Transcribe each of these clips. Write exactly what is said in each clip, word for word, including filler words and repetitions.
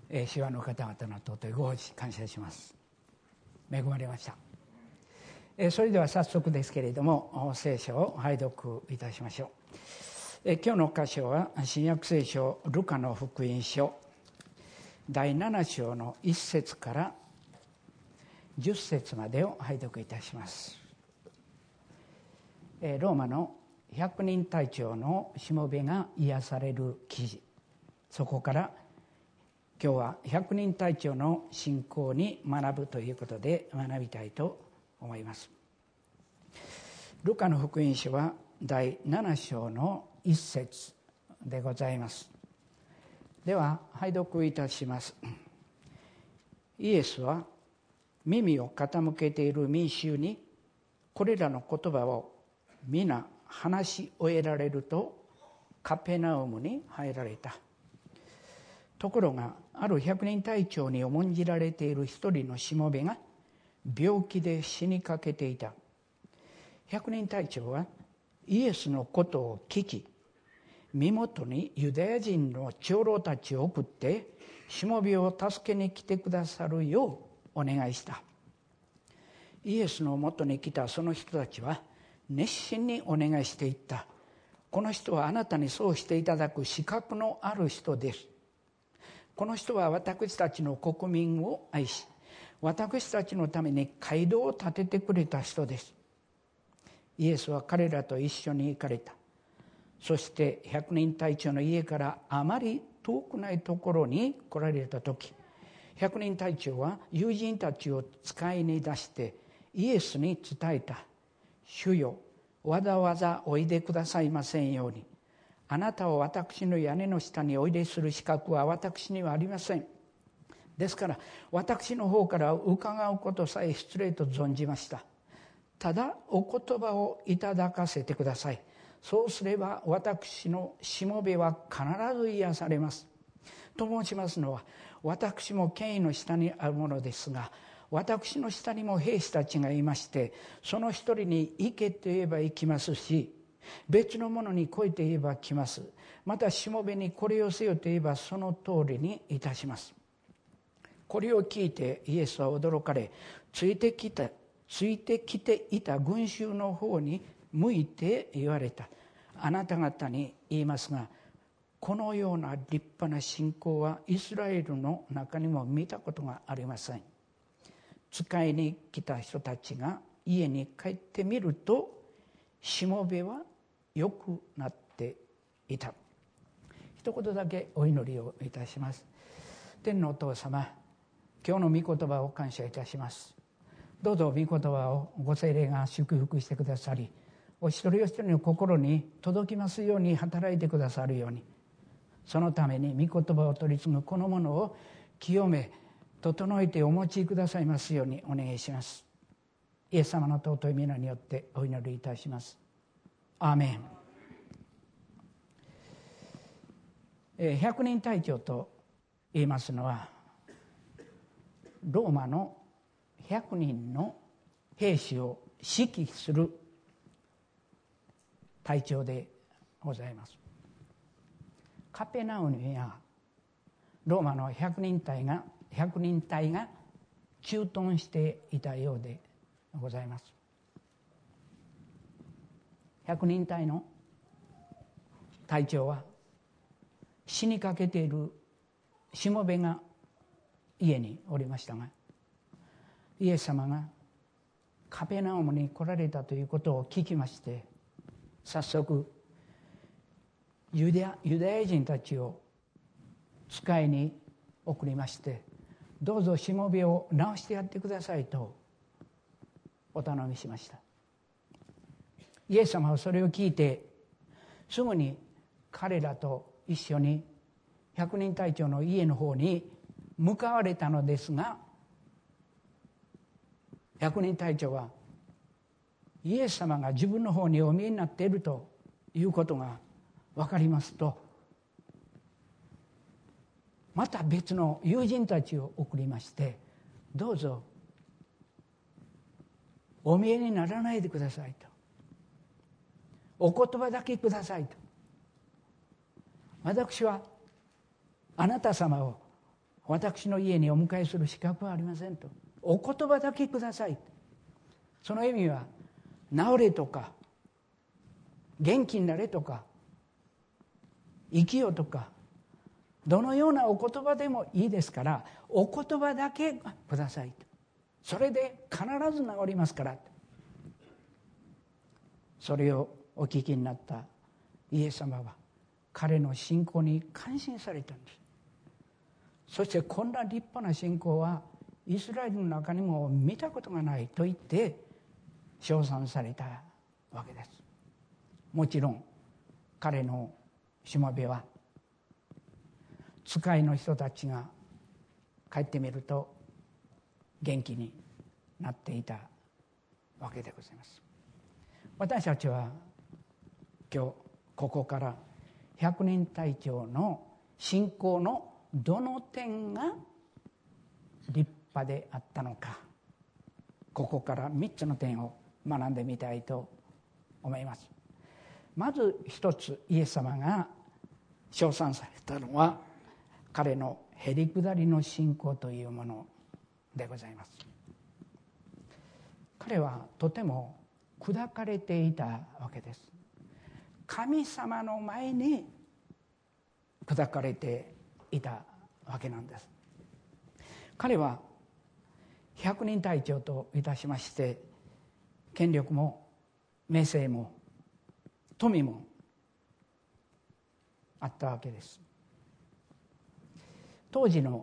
えー、主和の方々の尊いご奉仕感謝します。恵まれました。えー、それでは早速ですけれども聖書を拝読いたしましょう。えー、今日の箇所は新約聖書ルカの福音書だいなな章のいっ節からじゅっ節までを拝読いたします。えー、ローマの百人隊長のしもべが癒される記事、そこから今日は百人隊長の信仰に学ぶということで学びたいと思います。ルカの福音書はだいなな章のいっ節でございます。では拝読いたします。イエスは耳を傾けている民衆にこれらの言葉を皆話し終えられるとカペナウムに入られた。ところがある百人隊長に重んじられている一人のしもべが病気で死にかけていた。百人隊長はイエスのことを聞き、身元にユダヤ人の長老たちを送ってしもべを助けに来てくださるようお願いした。イエスのもとに来たその人たちは熱心にお願いしていった。この人はあなたにそうしていただく資格のある人です。この人は私たちの国民を愛し、私たちのために街道を建ててくれた人です。イエスは彼らと一緒に行かれた。そして百人隊長の家からあまり遠くないところに来られた時、百人隊長は友人たちを使いに出してイエスに伝えた。主よ、わざわざおいでくださいませんように。あなたを私の屋根の下においでする資格は私にはありません。ですから私の方から伺うことさえ失礼と存じました。ただお言葉をいただかせてください。そうすれば私のしもべは必ず癒されます。と申しますのは、私も権威の下にあるものですが、私の下にも兵士たちがいまして、その一人に行けと言えば行きますし、別のものに来いと言えば来ます。またしもべにこれをせよと言えばその通りにいたします。これを聞いてイエスは驚かれ、ついてきたついてきていた群衆の方に向いて言われた。あなた方に言いますが、このような立派な信仰はイスラエルの中にも見たことがありません。使いに来た人たちが家に帰ってみると、しもべは良くなっていた。一言だけお祈りをいたします。天のお父様、今日の御言葉を感謝いたします。どうぞ御言葉をご聖霊が祝福してくださり、お一人お一人の心に届きますように働いてくださるように、そのために御言葉を取り継ぐこのものを清め整えてお持ちくださいますようにお願いします。イエス様の尊い皆によってお祈りいたします。アーメン。百人隊長と言いますのは、ローマの百人の兵士を指揮する隊長でございます。カペナウムにはローマの百人隊が百人隊が駐屯していたようでございます。百人隊の隊長は死にかけているしもべが家におりましたが、イエス様がカペナウムに来られたということを聞きまして、早速ユダヤ、ユダヤ人たちを使いに送りまして、どうぞしもべを治してやってくださいとお頼みしました。イエス様はそれを聞いてすぐに彼らと一緒に百人隊長の家の方に向かわれたのですが、百人隊長はイエス様が自分の方にお見えになっているということが分かりますと、また別の友人たちを送りまして、どうぞお見えにならないでくださいと、お言葉だけくださいと、私はあなた様を私の家にお迎えする資格はありませんと。お言葉だけください。その意味は治れとか元気になれとか生きよとかどのようなお言葉でもいいですから、お言葉だけくださいと。それで必ず治りますからと。それをお聞きになったイエス様は彼の信仰に感心されたんです。そしてこんな立派な信仰はイスラエルの中にも見たことがないと言って称賛されたわけです。もちろん彼のしもべは使いの人たちが帰ってみると元気になっていたわけでございます。私たちは今日ここから百人隊長の信仰のどの点が立派であったのか、ここからみっつの点を学んでみたいと思います。まず一つ、イエス様が称賛されたのは彼のへりくだりの信仰というものでございます。彼はとても砕かれていたわけです。神様の前に砕かれていたわけなんです。彼は百人隊長といたしまして権力も名声も富もあったわけです。当時の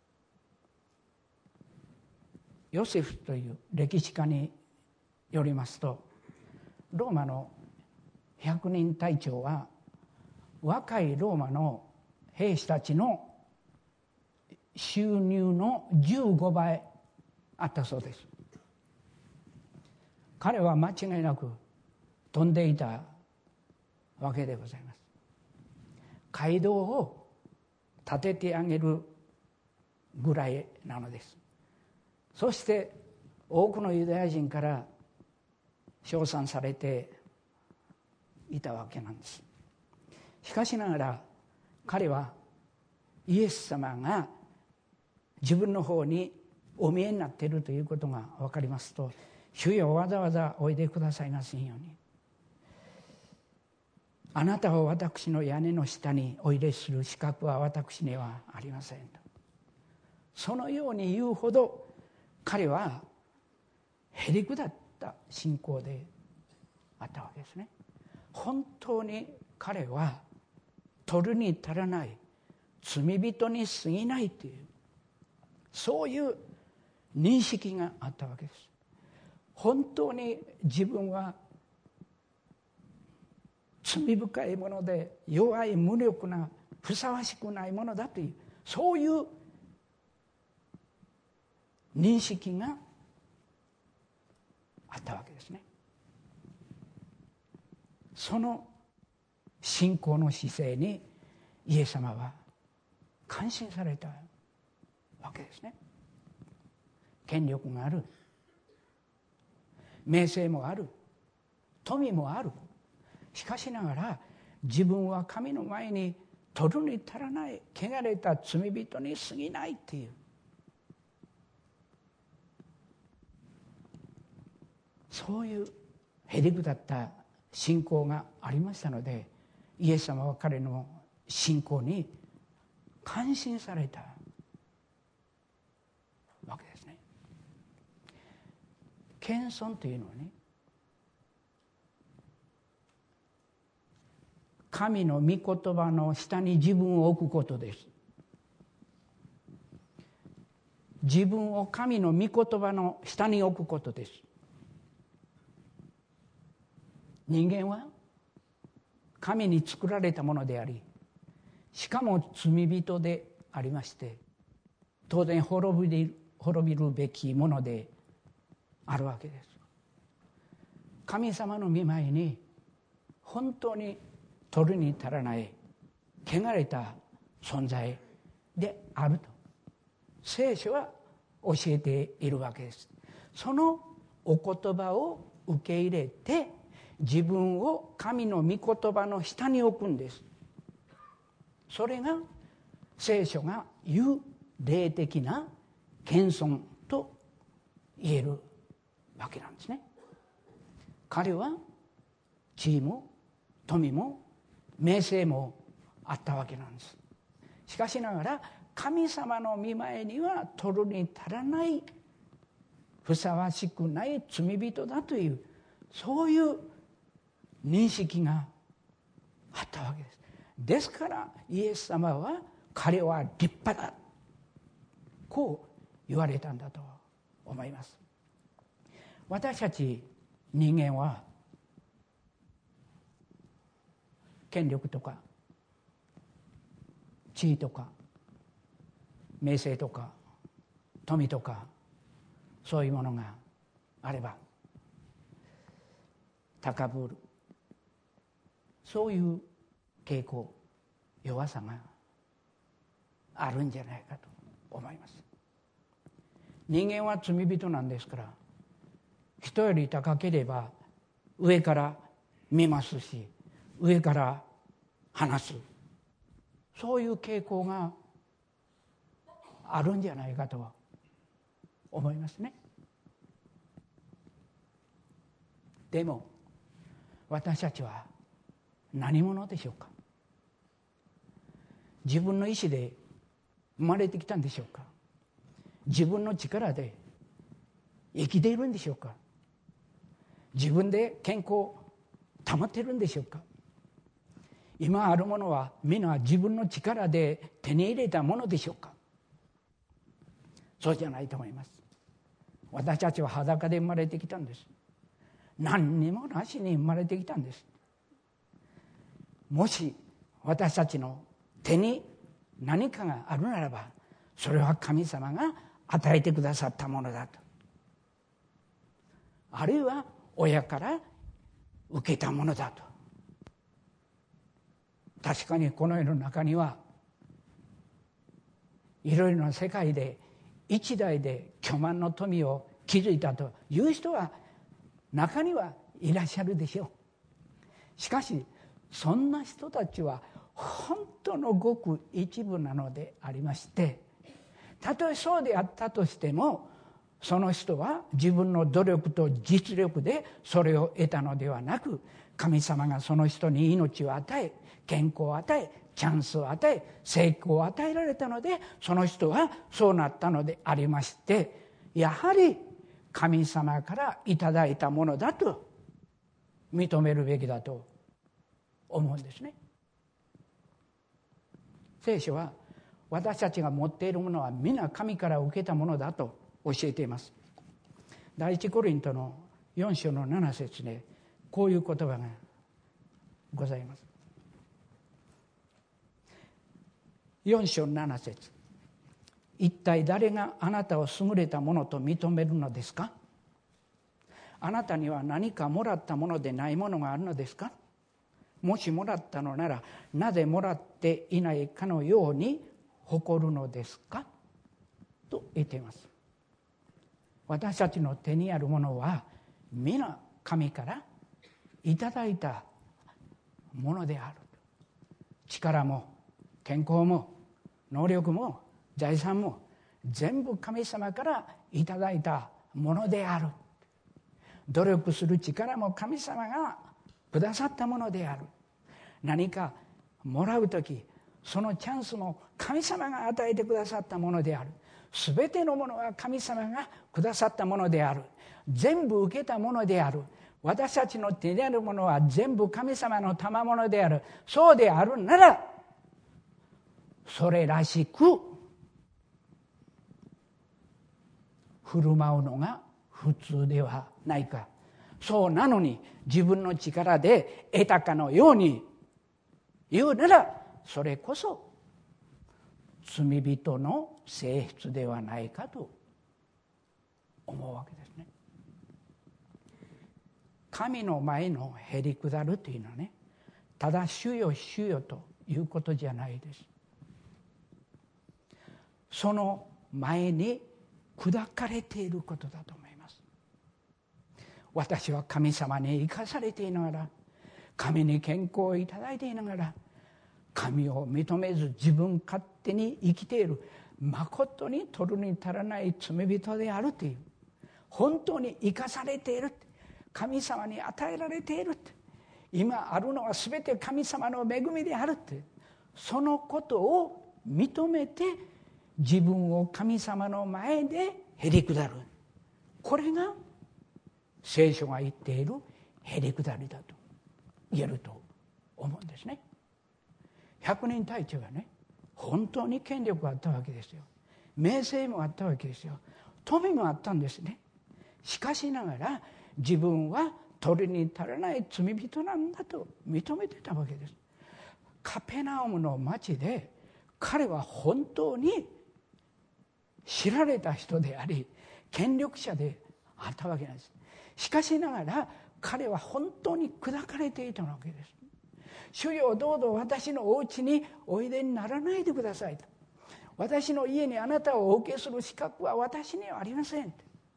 ヨセフという歴史家によりますと、ローマの百人隊長は若いローマの兵士たちの収入のじゅうごばいあったそうです。彼は間違いなく飛んでいたわけでございます。街道を建ててあげるぐらいなのです。そして多くのユダヤ人から称賛されていたわけなんです。しかしながら彼はイエス様が自分の方にお見えになっているということが分かりますと、主よわざわざおいでくださいませんように、あなたを私の屋根の下にお入れする資格は私にはありませんと、そのように言うほど彼はへりくだった信仰であったわけですね。本当に彼は取るに足らない、罪人に過ぎないという、そういう認識があったわけです。本当に自分は罪深いもので弱い無力なふさわしくないものだという、そういう認識があったわけですね。その信仰の姿勢にイエス様は感心されたわけですね。権力がある、名声もある、富もある。しかしながら自分は神の前に取るに足らない、汚れた罪人に過ぎないっていう、そういうへりくだった信仰がありましたので、イエス様は彼の信仰に感心されたわけですね。謙遜というのはね、神の御言葉の下に自分を置くことです。自分を神の御言葉の下に置くことです。人間は神に作られたものであり、しかも罪人でありまして、当然滅びる、滅びるべきものであるわけです。神様の御前に本当に取るに足らない、汚れた存在であると聖書は教えているわけです。そのお言葉を受け入れて自分を神の御言葉の下に置くんです。それが聖書が言う霊的な謙遜と言えるわけなんですね。彼は地位も富も名声もあったわけなんです。しかしながら神様の御前には取るに足らない、ふさわしくない罪人だという、そういう認識があったわけです。ですからイエス様は彼は立派だ、こう言われたんだと思います。私たち人間は権力とか地位とか名声とか富とか、そういうものがあれば高ぶる、そういう傾向、弱さがあるんじゃないかと思います。人間は罪人なんですから、人より高ければ上から見ますし、上から話す、そういう傾向があるんじゃないかと思いますね。でも私たちは何者でしょうか。自分の意志で生まれてきたんでしょうか。自分の力で生きているんでしょうか。自分で健康を保っているんでしょうか。今あるものは皆自分の力で手に入れたものでしょうか。そうじゃないと思います。私たちは裸で生まれてきたんです。何にもなしに生まれてきたんです。もし私たちの手に何かがあるならば、それは神様が与えてくださったものだと、あるいは親から受けたものだと。確かにこの世の中にはいろいろな世界で一代で巨万の富を築いたという人は中にはいらっしゃるでしょう。しかしそんな人たちは本当のごく一部なのでありまして、たとえそうであったとしても、その人は自分の努力と実力でそれを得たのではなく、神様がその人に命を与え、健康を与え、チャンスを与え、成功を与えられたので、その人はそうなったのでありまして、やはり神様からいただいたものだと認めるべきだと思うんですね。聖書は私たちが持っているものは皆神から受けたものだと教えています。第一コリントのよん章のなな節でこういう言葉がございます。よん章なな節、一体誰があなたを優れたものと認めるのですか。あなたには何かもらったものでないものがあるのですか。もしもらったのなら、なぜもらっていないかのように誇るのですかと言っています。私たちの手にあるものは皆神からいただいたものである。力も健康も能力も財産も全部神様からいただいたものである。努力する力も神様がくださったものである。何かもらうとき、そのチャンスも神様が与えてくださったものである。すべてのものは神様がくださったものである。全部受けたものである。私たちの手にあるものは全部神様の賜物である。そうであるなら、それらしく振る舞うのが普通ではないか。そうなのに自分の力で得たかのように言うなら、それこそ罪人の性質ではないかと思うわけですね。神の前のへり下るというのはね、ただ主よ主よということじゃないです。その前に砕かれていることだと思います。私は神様に生かされていながら、神に健康をいただいていながら、神を認めず自分勝手に生きている、 まことに取るに足らない罪人であるという、本当に生かされている、神様に与えられている、今あるのは全て神様の恵みであるって、そのことを認めて自分を神様の前でへりくだる、これが聖書が言っているへりくだりだと言えると思うんですね。百人隊長がね、本当に権力があったわけですよ。名声もあったわけですよ。富もあったんですね。しかしながら自分は取りに足らない罪人なんだと認めてたわけです。カペナウムの町で彼は本当に知られた人であり権力者であったわけなんです。しかしながら彼は本当に砕かれていたわけです。主よ、どうぞ私のお家においでにならないでくださいと。私の家にあなたをお受けする資格は私にはありません。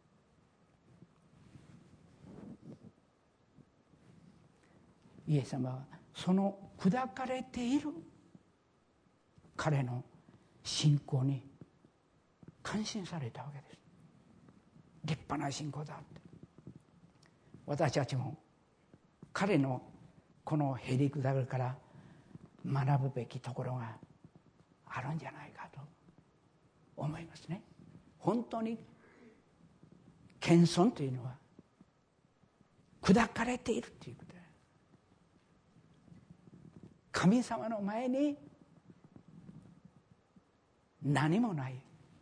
イエス様はその砕かれている彼の信仰に感心されたわけです。立派な信仰だって。私たちも彼のこのへりくだりから学ぶべきところがあるんじゃないかと思いますね。本当に謙遜というのは砕かれているということです。神様の前に何もない、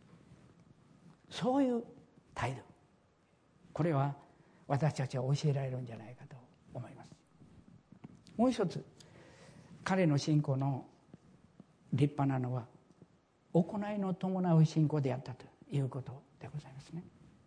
そういう態度、これは私たちは教えられるんじゃないかと思います。もう一つ、彼の信仰の立派なのは行いの伴う信仰であったということでございますね。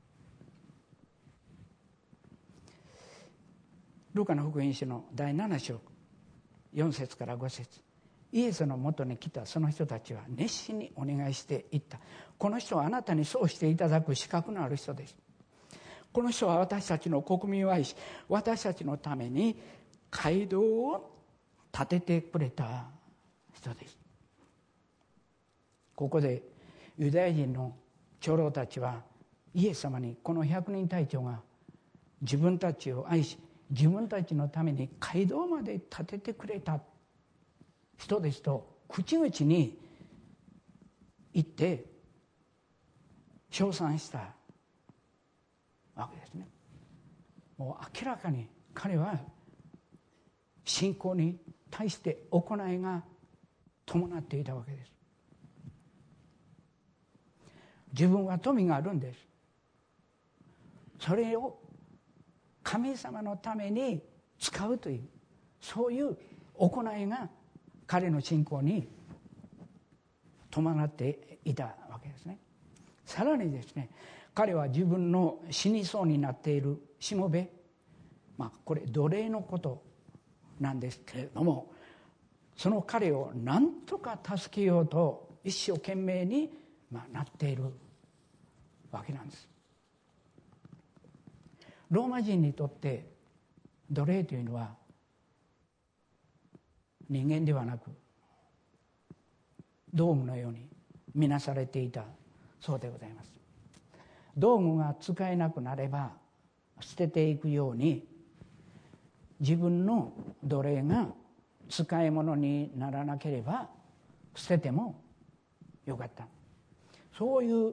ルカの福音書のだいなな章よん節からご節、イエスのもとに来たその人たちは熱心にお願いしていった。この人はあなたにそうしていただく資格のある人です。この人は私たちの国民を愛し、私たちのために街道を建ててくれた人です。ここでユダヤ人の長老たちはイエス様に、この百人隊長が自分たちを愛し自分たちのために街道まで建ててくれた人ですと口々に言って称賛したわけですね。もう明らかに彼は信仰に対して行いが伴っていたわけです。自分は富があるんです。それを神様のために使うという、そういう行いが彼の信仰に伴っていたわけですね。さらにですね、彼は自分の死にそうになっているしもべ、まあこれ奴隷のことなんですけれども、その彼を何とか助けようと一生懸命にまあなっているわけなんです。ローマ人にとって奴隷というのは人間ではなく道具のように見なされていたそうでございます。道具が使えなくなれば捨てていくように、自分の奴隷が使い物にならなければ捨ててもよかった、そういう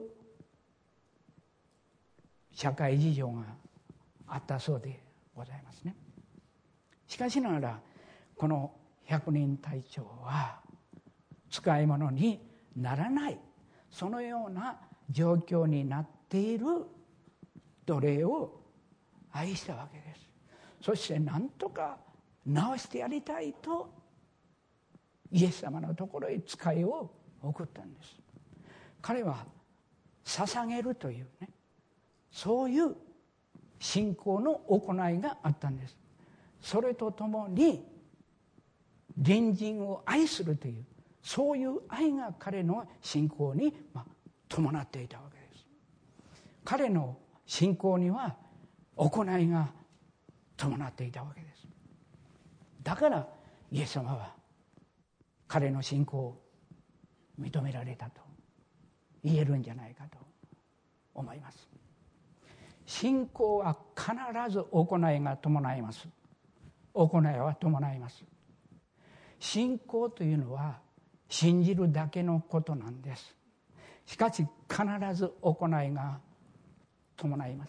社会事情があったそうでございますね。しかしながらこの百人隊長は使い物にならない、そのような状況になっている奴隷を愛したわけです。そして何とか直してやりたいとイエス様のところへ使いを送ったんです。彼は捧げるというね、そういう信仰の行いがあったんです。それとともに隣人を愛するという、そういう愛が彼の信仰に伴っていたわけです。彼の信仰には行いが伴っていたわけです。だからイエス様は彼の信仰を認められたと言えるんじゃないかと思います。信仰は必ず行いが伴います。行いは伴います。信仰というのは信じるだけのことなんです。しかし必ず行いが伴います。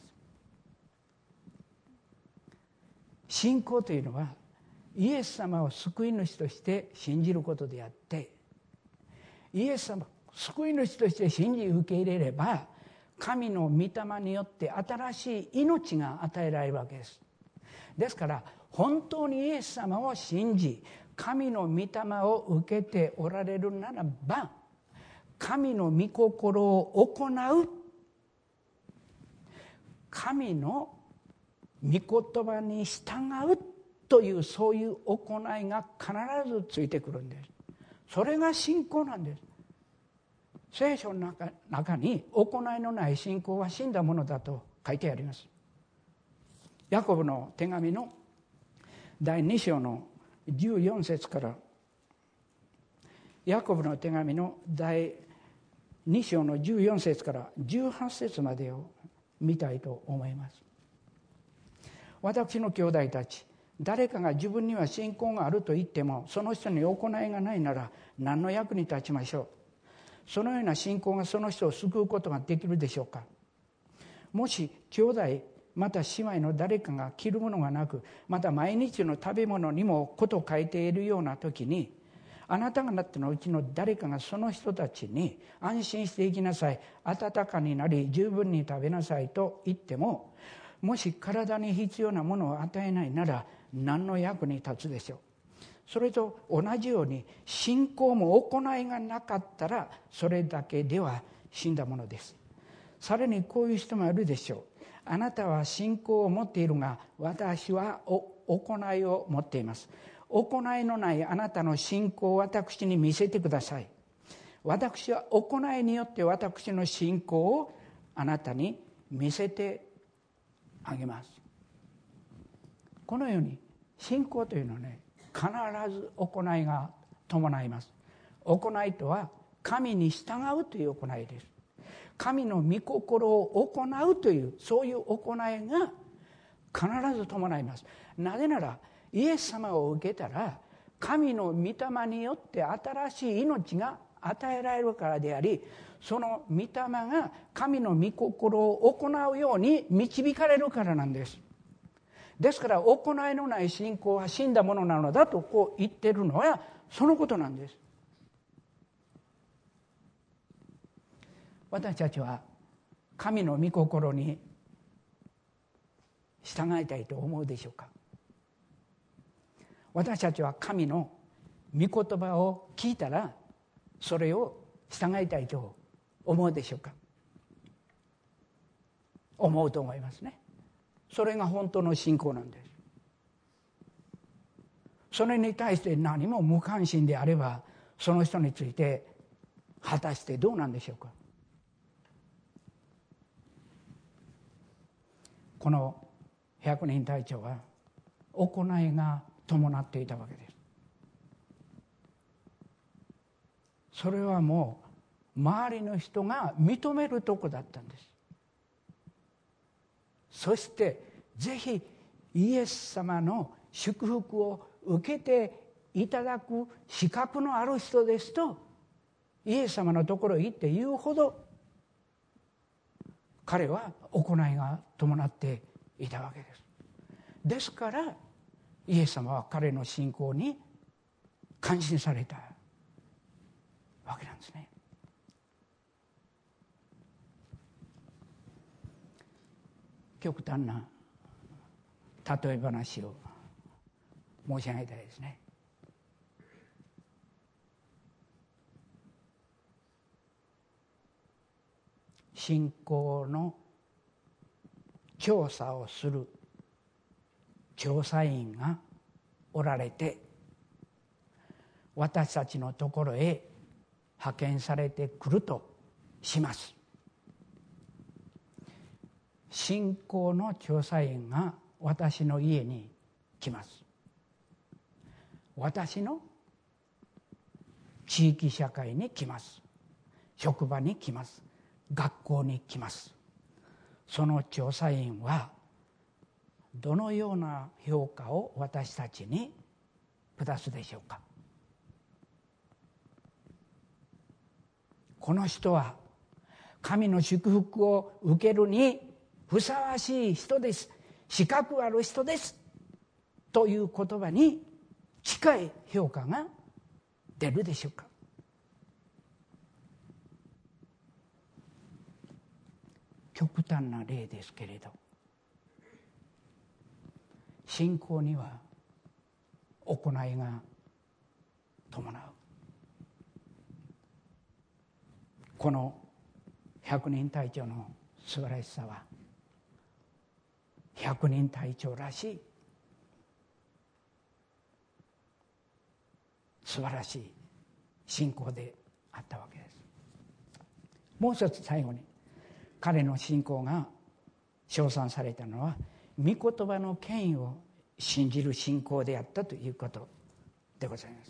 信仰というのはイエス様を救い主として信じることであって、イエス様を救い主として信じ受け入れれば神の御霊によって新しい命が与えられるわけです。ですから本当にイエス様を信じ神の御霊を受けておられるならば、神の御心を行う、神の御言葉に従うという、そういう行いが必ずついてくるんです。それが信仰なんです。聖書の 中, 中に行いのない信仰は死んだものだと書いてあります。ヤコブの手紙のだいに章のじゅうよん節から、ヤコブの手紙のだいに章のじゅうよん節からじゅうはち節までを見たいと思います。私の兄弟たち、誰かが自分には信仰があると言ってもその人に行いがないなら何の役に立ちましょう。そのような信仰がその人を救うことができるでしょうか。もし兄弟また姉妹の誰かが着るものがなく、また毎日の食べ物にもこと書いているような時に、あなた方のうちの誰かがその人たちに安心して行きなさい、温かになり十分に食べなさいと言っても、もし体に必要なものを与えないなら何の役に立つでしょう。それと同じように信仰も行いがなかったらそれだけでは死んだものです。さらにこういう人もいるでしょう。あなたは信仰を持っているが私は行いを持っています。行いのないあなたの信仰を私に見せてください。私は行いによって私の信仰をあなたに見せてあげます。このように信仰というのはね、必ず行いが伴います。行いとは神に従うという行いです。神の御心を行うというそういう行いが必ず伴います。なぜならイエス様を受けたら神の御霊によって新しい命が与えられるからであり、その御霊が神の御心を行うように導かれるからなんです。ですから行いのない信仰は死んだものなのだとこう言ってるのはそのことなんです。私たちは神の御心に従いたいと思うでしょうか。私たちは神の御言葉を聞いたらそれを従いたいと思うでしょうか。思うと思いますね。それが本当の信仰なんです。それに対して何も無関心であればその人について果たしてどうなんでしょうか。この百人隊長は行いが伴っていたわけです。それはもう周りの人が認めるとこだったんです。そしてぜひイエス様の祝福を受けていただく資格のある人ですとイエス様のところへ行って言うほど彼は行いが伴っていたわけです。ですからイエス様は彼の信仰に感心されたわけなんですね。極端な例え話を申し上げたいですね。信仰の調査をする調査員がおられて私たちのところへ派遣されてくるとします。信仰の調査員が私の家に来ます。私の地域社会に来ます。 職場に来ます。学校に来ます。その調査員はどのような評価を私たちに下すでしょうか。この人は神の祝福を受けるにふさわしい人です、資格ある人ですという言葉に近い評価が出るでしょうか。極端な例ですけれど、信仰には行いが伴う。この百人隊長の素晴らしさは、百人隊長らしい素晴らしい信仰であったわけです。もう一つ最後に、彼の信仰が称賛されたのは御言葉の権威を信じる信仰であったということでございます。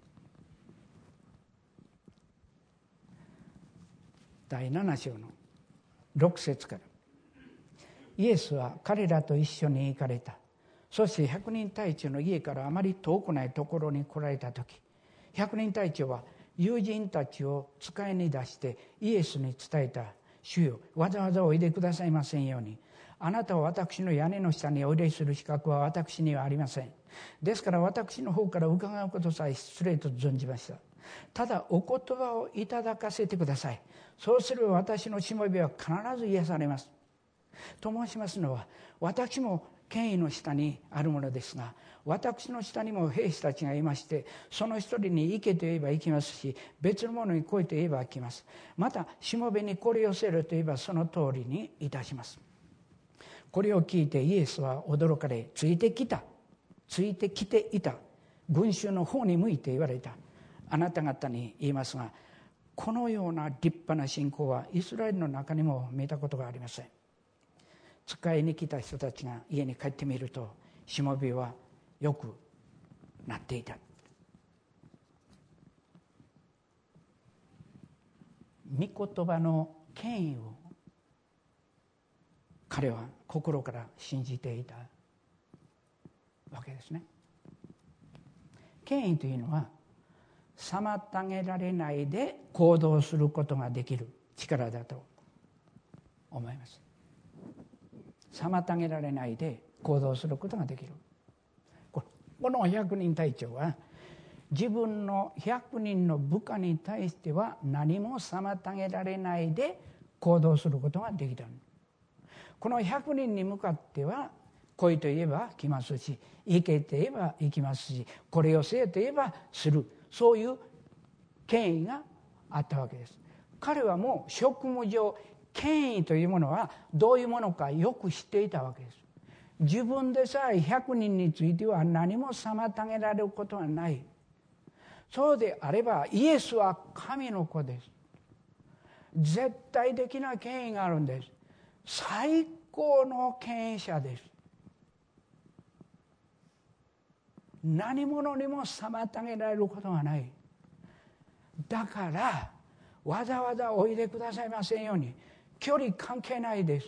だいなな章のろく節から、イエスは彼らと一緒に行かれた。そして百人隊長の家からあまり遠くないところに来られた時、百人隊長は友人たちを使いに出してイエスに伝えた。主よ、わざわざおいでくださいませんように。あなたは私の屋根の下にお入れする資格は私にはありません。ですから私の方から伺うことさえ失礼と存じました。ただお言葉をいただかせてください。そうすれば私のしもべは必ず癒されます。と申しますのは、私も権威の下にあるものですが、私の下にも兵士たちがいまして、その一人に行けと言えば行きますし、別の者に来いと言えば来ます。またしもべにこれをせろと言えばその通りにいたします。これを聞いてイエスは驚かれ、ついてきたついてきていた群衆の方に向いて言われた。あなた方に言いますが、このような立派な信仰はイスラエルの中にも見たことがありません。使いに来た人たちが家に帰ってみると、しもべはよくなっていた。御言葉の権威を彼は心から信じていたわけですね。権威というのは妨げられないで行動することができる力だと思います。妨げられないで行動することができる。この百人隊長は自分の百人の部下に対しては何も妨げられないで行動することができた。この百人に向かっては来いと言えば来ますし、行けと言えば行きますし、これをせえと言えばする、そういう権威があったわけです。彼はもう職務上権威というものはどういうものかよく知っていたわけです。自分でさえ百人については何も妨げられることはない。そうであればイエスは神の子です。絶対的な権威があるんです。最高の権威者です。何者にも妨げられることがない。だからわざわざおいでくださいませんように、距離関係ないです。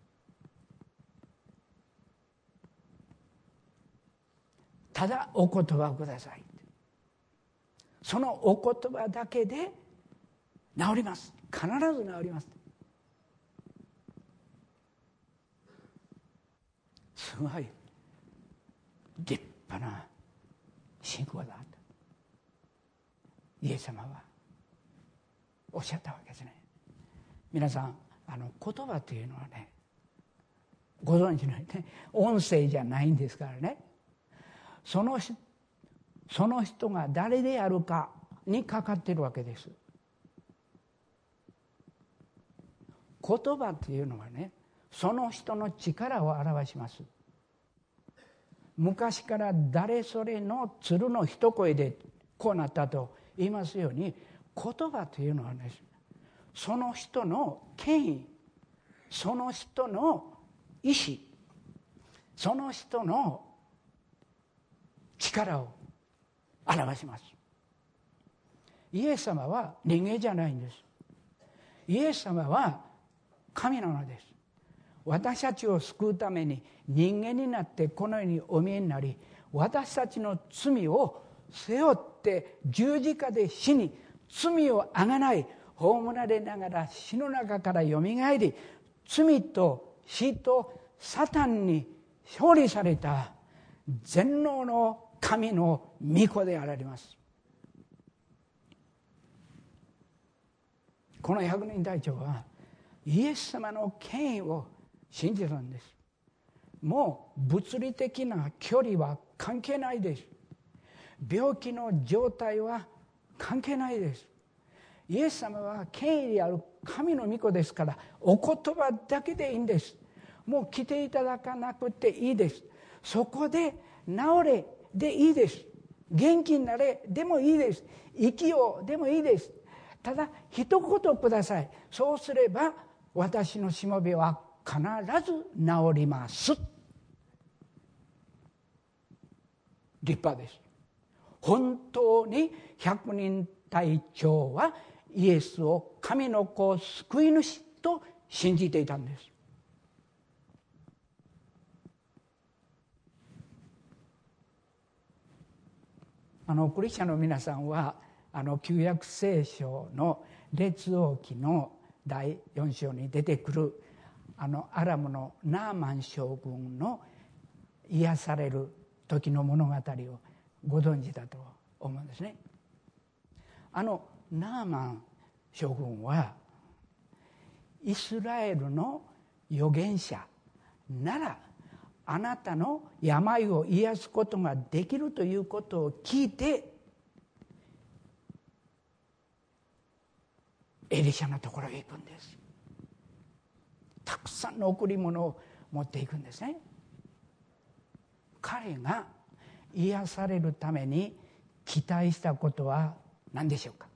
ただお言葉をください。そのお言葉だけで治ります。必ず治ります。すごい立派な信仰だとイエス様はおっしゃったわけですね。皆さん、あの言葉というのはね、ご存知のようにね、音声じゃないんですからね、そのその人が誰であるかにかかっているわけです。言葉というのはね、その人の力を表します。昔から誰それの鶴の一声でこうなったと言いますように、言葉というのはね、その人の権威、その人の意志、その人の力を表します。イエス様は人間じゃないんです。 イエス様は神なのです。私たちを救うために人間になってこの世にお見えになり、私たちの罪を背負って十字架で死に、罪をあがない葬られながら死の中からよみがえり、罪と死とサタンに勝利された全能の神の御子であられます。この百人隊長はイエス様の権威を信じたんです。もう物理的な距離は関係ないです。病気の状態は関係ないです。イエス様は権威である神の御子ですから、お言葉だけでいいんです。もう来ていただかなくていいです。そこで治れでいいです。元気になれでもいいです。生きようでもいいです。ただ一言ください。そうすれば私のしもべは必ず治ります。立派です。本当に百人隊長はイエスを神の子救い主と信じていたんです。あのクリスチャンの皆さんはあの旧約聖書の列王記のだいよん章に出てくるあのアラムのナーマン将軍の癒される時の物語をご存知だと思うんですね。あのナーマン将軍はイスラエルの預言者ならあなたの病を癒すことができるということを聞いてエリシャのところへ行くんです。たくさんの贈り物を持っていくんですね。彼が癒されるために期待したことは何でしょうか。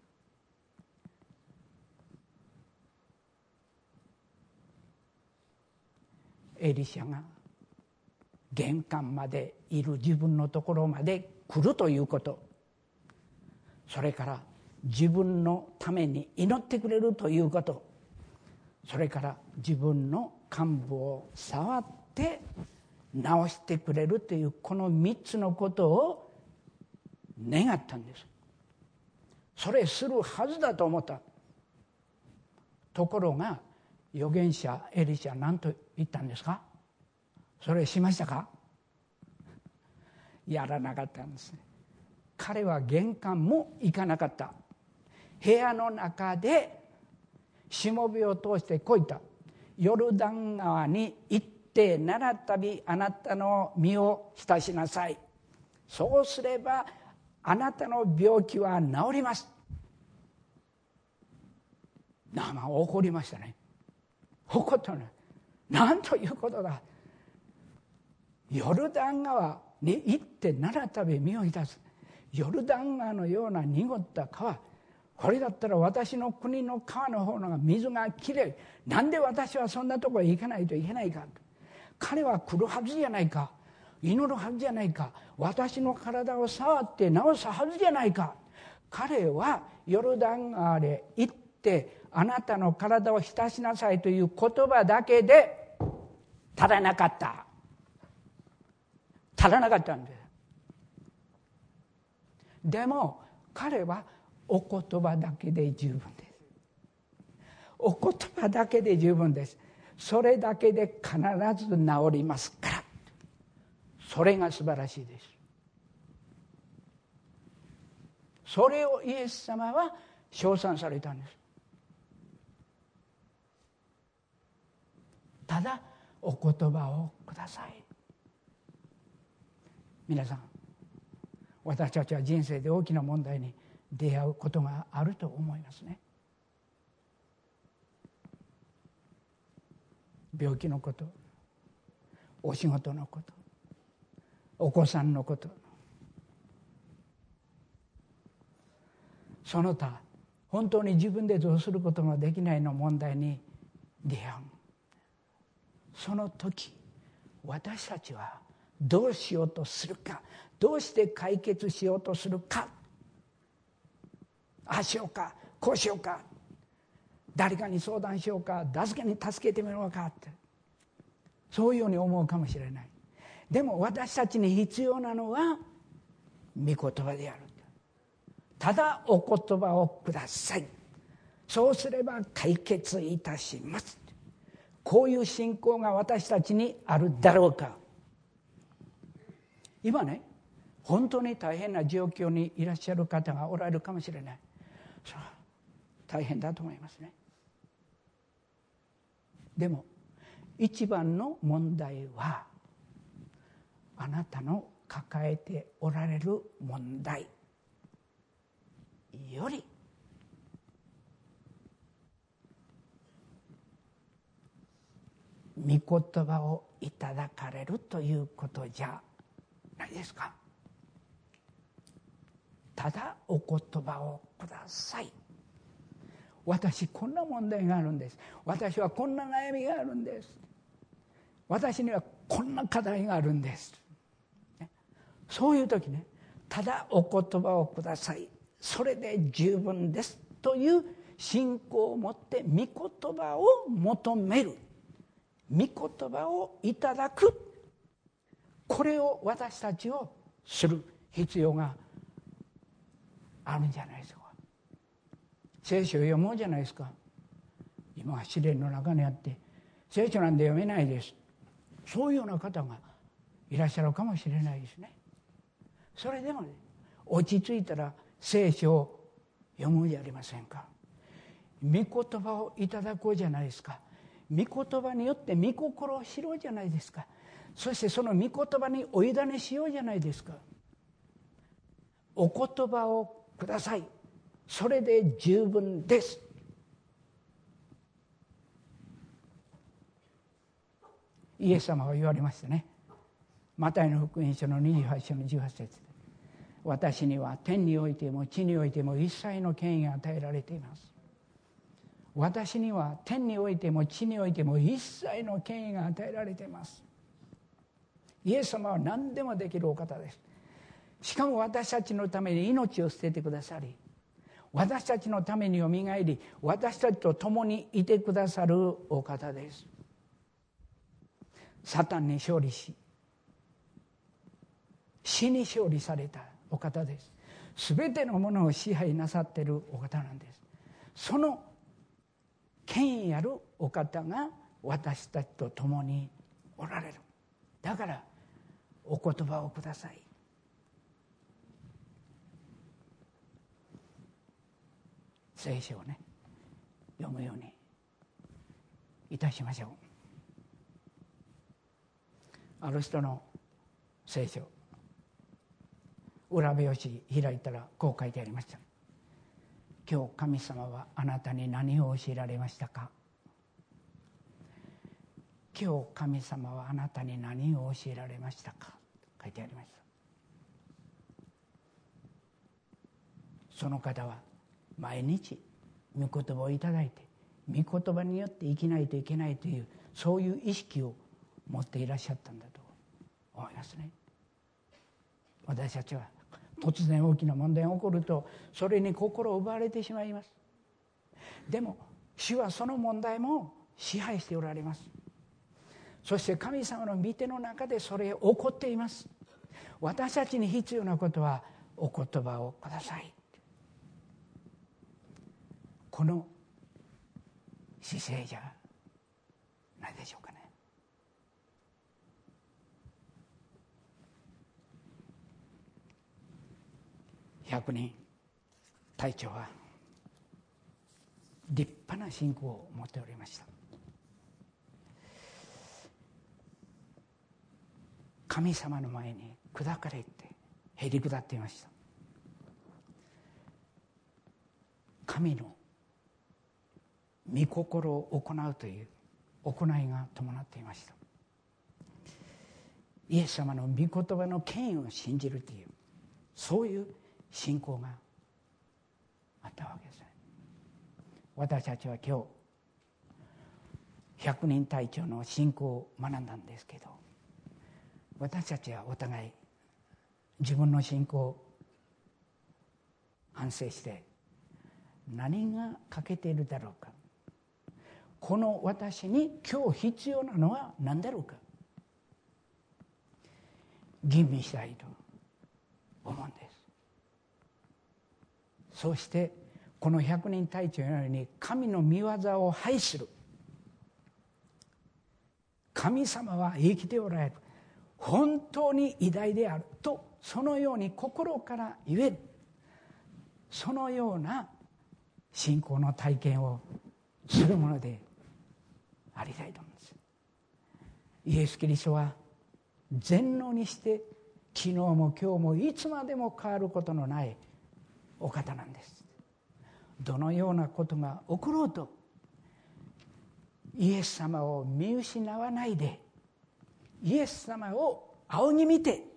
エリシャが玄関までいる自分のところまで来るということ、それから自分のために祈ってくれるということ、それから自分の患部を触って治してくれるというこの三つのことを願ったんです。それするはずだと思った。ところが預言者エリシャは何と言ったんですか。それしましたか。やらなかったんですね。彼は玄関も行かなかった。部屋の中でしもべを通してこう言った。ヨルダン川に行って七度あなたの身を浸しなさい。そうすればあなたの病気は治ります。ナーマンは怒りましたね。怒ったね。なんということだ。ヨルダン川に行って七度身を浸す。ヨルダン川のような濁った川、これだったら私の国の川の方の水がきれい。なんで私はそんなところへ行かないといけないか。彼は来るはずじゃないか。祈るはずじゃないか。私の体を触って治すはずじゃないか。彼はヨルダン川へ行ってあなたの体を浸しなさいという言葉だけで足らなかった。足らなかったんです。でも彼はお言葉だけで十分です。お言葉だけで十分です。それだけで必ず治りますから。それが素晴らしいです。それをイエス様は称賛されたんです。ただお言葉をください。皆さん、私たちは人生で大きな問題に出会うことがあると思いますね。病気のこと、お仕事のこと、お子さんのこと、その他本当に自分でどうすることができないの問題に出会う。その時私たちはどうしようとするか、どうして解決しようとするか、ああしようかこうしようか、 誰かに相談しようか、誰かに助けてみようかって、そういうように思うかもしれない。でも私たちに必要なのは御言葉である。ただお言葉をください、そうすれば解決いたします。こういう信仰が私たちにあるだろうか。今ね、本当に大変な状況にいらっしゃる方がおられるかもしれない。それは大変だと思いますね。でも一番の問題は、あなたの抱えておられる問題より御言葉をいただかれるということじゃないですか。ただお言葉をください。私こんな問題があるんです。私はこんな悩みがあるんです。私にはこんな課題があるんです。そういう時ね、ただお言葉をください、それで十分ですという信仰を持って御言葉を求める、御言葉をいただく、これを私たちをする必要があるんじゃないですか。聖書を読もうじゃないですか。今は試練の中にあって聖書なんて読めないです、そういうような方がいらっしゃるかもしれないですね。それでもね、落ち着いたら聖書を読むじゃありませんか。御言葉をいただこうじゃないですか。御言葉によって御心を知ろうじゃないですか。そしてその御言葉にお委ねしようじゃないですか。お言葉をください、それで十分です。イエス様は言われましたね。マタイの福音書のにじゅうはち章のじゅうはち節で、私には天においても地においても一切の権威が与えられています。私には天においても地においても一切の権威が与えられています。イエス様は何でもできるお方です。しかも私たちのために命を捨ててくださり、私たちのためによみがえり、私たちと共にいてくださるお方です。サタンに勝利し、死に勝利されたお方です。すべてのものを支配なさっているお方なんです。その権威あるお方が私たちと共におられる。だからお言葉をください。聖書をね、読むようにいたしましょう。ある人の聖書、裏表紙開いたらこう書いてありました。今日神様はあなたに何を教えられましたか。今日神様はあなたに何を教えられましたか、書いてありました。その方は毎日御言葉をいただいて、御言葉によって生きないといけないという、そういう意識を持っていらっしゃったんだと思いますね。私たちは突然大きな問題が起こると、それに心を奪われてしまいます。でも主はその問題も支配しておられます。そして神様の御手の中でそれ起こっています。私たちに必要なことはお言葉をください。この姿勢じゃないでしょうかね。百人隊長は立派な信仰を持っておりました。神様の前に砕かれてへり下っていました。神の御心を行うという行いが伴っていました。イエス様の御言葉の権威を信じるという、そういう信仰があったわけですね。私たちは今日百人隊長の信仰を学んだんですけど、私たちはお互い自分の信仰を反省して、何が欠けているだろうか、 この私に今日必要なのは何だろうか、吟味したいと思うんです。そしてこの百人隊長のように神の御業を拝する、神様は生きておられる、本当に偉大であると、そのように心から言える、そのような信仰の体験をするものでありたいと思うんです。イエス・キリストは全能にして昨日も今日もいつまでも変わることのないお方なんです。どのようなことが起ころうとイエス様を見失わないで、イエス様を仰ぎ見て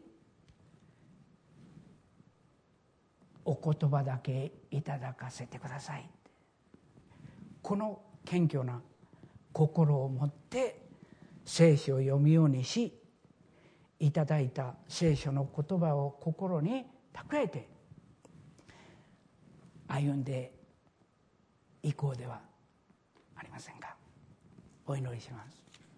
お言葉だけいただかせてください。この謙虚な心を持って聖書を読むようにし、いただいた聖書の言葉を心に蓄えて歩んでいこうではありませんか。お祈りします。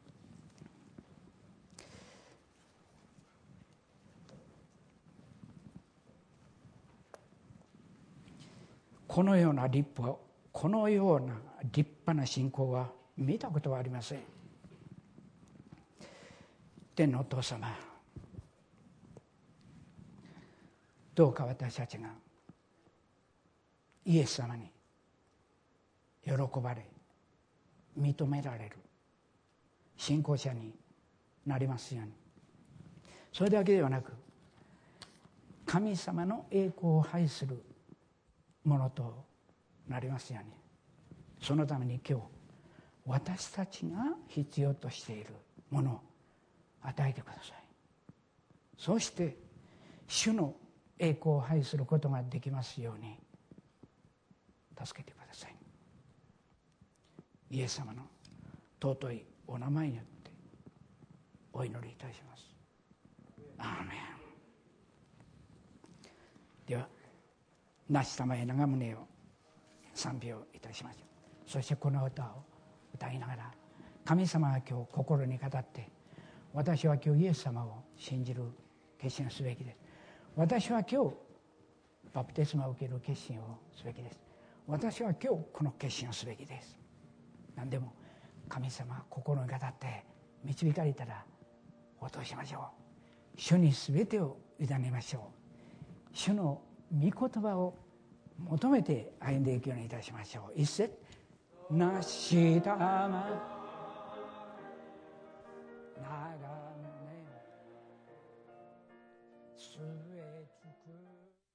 このような立派、このような立派な信仰は見たことはありません。天のお父様、どうか私たちがイエス様に喜ばれ認められる信仰者になりますように。それだけではなく、神様の栄光を拝するものとなりますように。そのために今日私たちが必要としているものを与えてください。そして主の栄光を拝することができますように助けてください。イエス様の尊いお名前によってお祈りいたします。アーメン。では、なしたまえ長宗を賛美をいたしましょう。そしてこの歌を歌いながら、神様が今日心に語って、私は今日イエス様を信じる決心をすべきです。私は今日バプテスマを受ける決心をすべきです。私は今日この決心をすべきです。何でも神様が心に語って導かれたら応答しましょう。主に全てを委ねましょう。主の御言葉を求めて歩んでいくようにいたしましょう。一節、なしたま長宗据えつく